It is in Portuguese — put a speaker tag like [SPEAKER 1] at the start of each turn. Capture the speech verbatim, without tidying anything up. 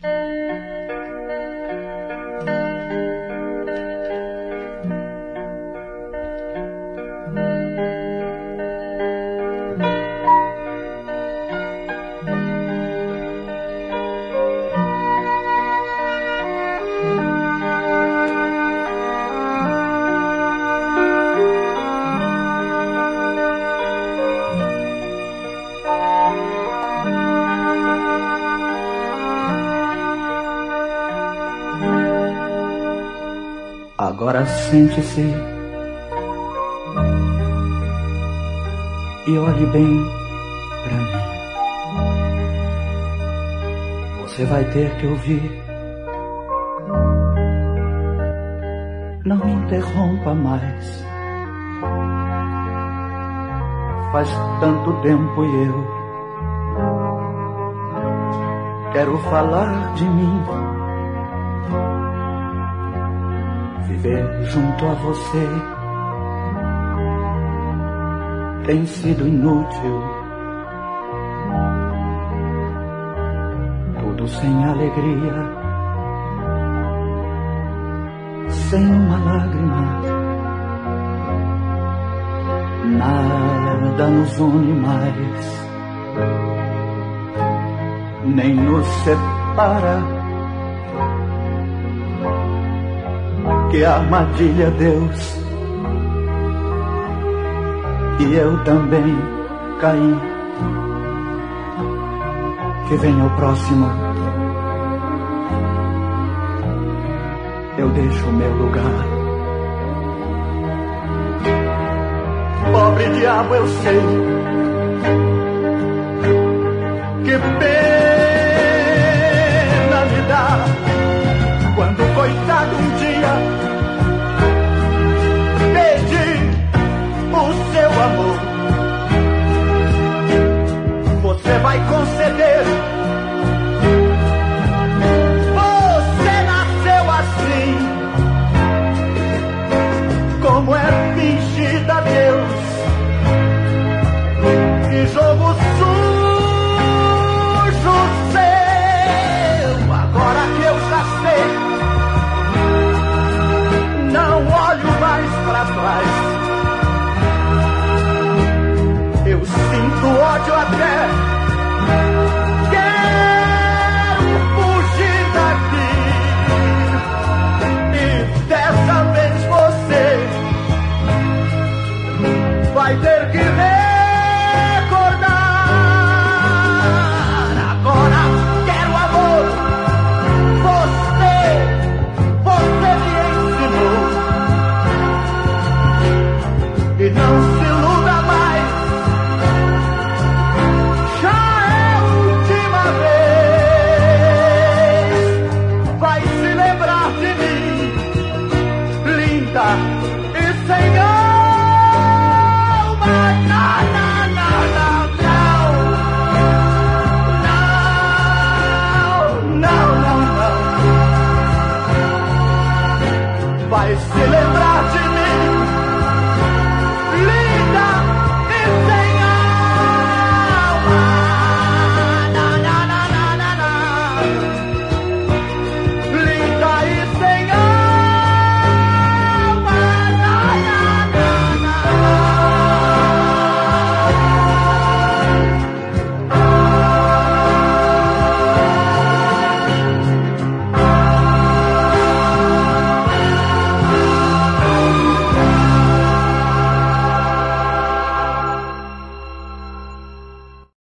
[SPEAKER 1] Agora sente-se e olhe bem pra mim. Você vai ter que ouvir. Não me interrompa mais. Faz tanto tempo e eu quero falar de mim. Viver junto a você tem sido inútil, tudo sem alegria, sem uma lágrima, nada nos une mais, nem nos separa. Que armadilha, Deus, e eu também caí. Que venha o próximo, eu deixo o meu lugar. Pobre diabo, eu sei, que pena.